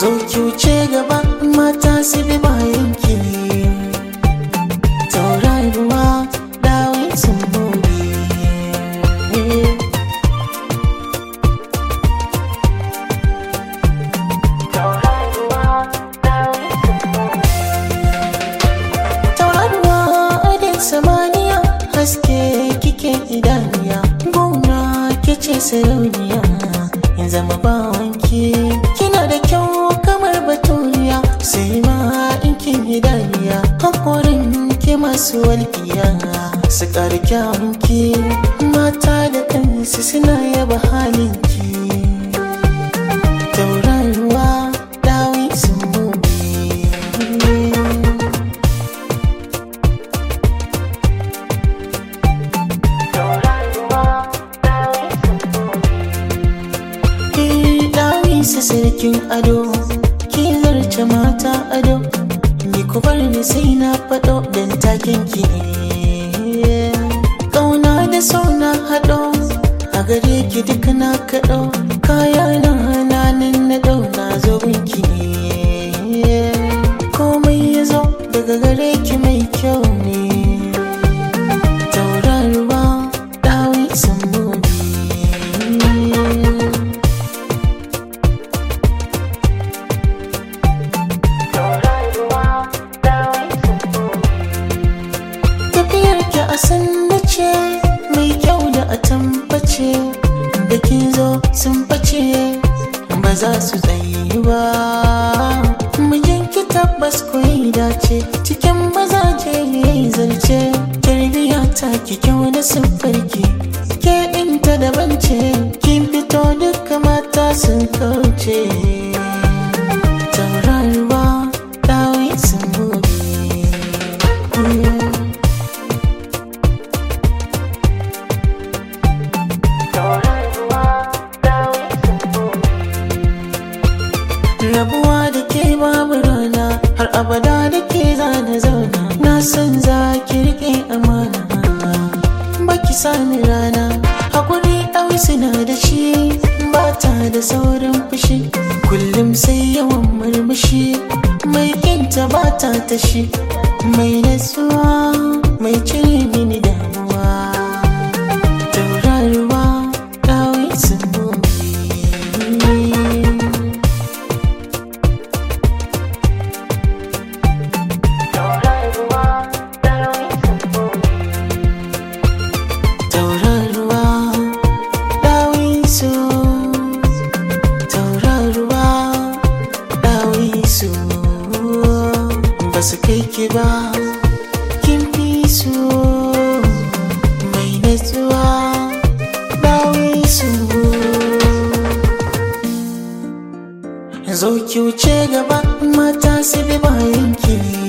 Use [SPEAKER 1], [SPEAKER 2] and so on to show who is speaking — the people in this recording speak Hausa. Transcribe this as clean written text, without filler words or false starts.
[SPEAKER 1] zo ki wuce gaba mata su bi bayanki. Tauraruwa Dawisu Movie. Tauraruwa adin samaniya, haske kike idaniya, gona kice sarauniya, in zama bawanki. Kina da kyau kamar baturiya, sai ma in kin idaniya, hakorin ki masu walƙiya su ƙara kyawunki. Mata da kansu suna yaba halinki. Tauraruwa Dawisu Movie. Dawisu sarkin ado, ki zarce mata ado, ni ku bar ni sai na faɗo dan taken ki. Ƙauna da so na haɗo, a gare ki duka na kaɗo, kaya na hananin na ɗau na zo gunki. Komai ya zo daga gare ki mai kyau ne. Tauraruwa Dawisu Movie. Tafiyarki a sanda ce mai kyau da a tambace, da kin zo sun face ba za su tsayi ba. Mijinki tabbas koyi dace, cikin mazaje yayi zarce. Tarbiya ta ki kyau da siffarki, ke ɗinta daban ce, kin fito duka mata sun kauce. Tauraruwa Dawisu Movie. Rabuwa da ke babu rana, har abada da ke zana zauna. Na san za ki riƙe amana, baki sani rana. Hakuri Dawisu na da shi, ba ta da saurin fushi, kullum sai yawan murmushi. Mai kinta ba ta tashi, mai natsuwa, mai cire mini damuwa. Tauraruwa Dawisu Movie. Tauraruwa Dawisu, tauraruwa Dawisu, ba su kai ki ba, kin fi su. Mai natsuwa Dawisu. Zo ki wuce gaba mata su bi bayanki.